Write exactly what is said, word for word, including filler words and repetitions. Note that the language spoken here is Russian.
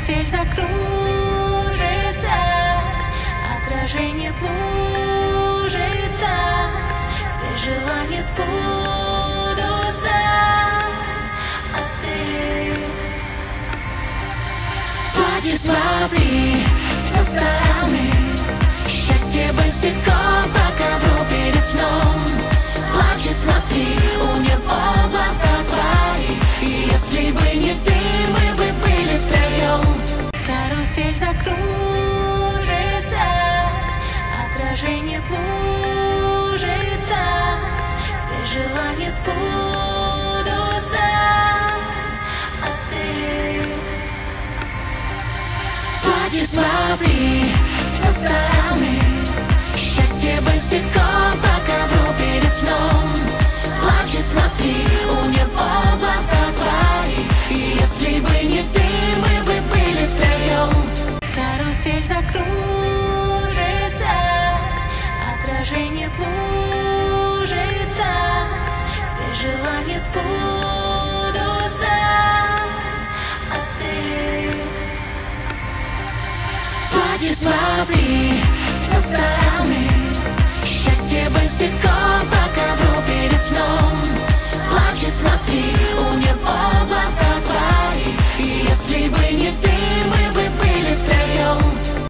Карусель закружится, отражение плужится, все желания сбудутся, а ты плачь, смотри со стороны, счастье босиком по ковру перед сном. Плачь и смотри, у него глаза твои, и если бы не ты, мы бы были втроем. Карусель закружится, отражение плужится, все желания сбудутся, а ты плачь и смотри со стороны, счастье босиком по ковру перед сном. Плачь и смотри, у него глаза твои, и если бы не ты, мы бы были втроем. Карусель закружится, отражение плужится, все желания сбудутся, а ты плачь и смотри со стороны, счастье босиком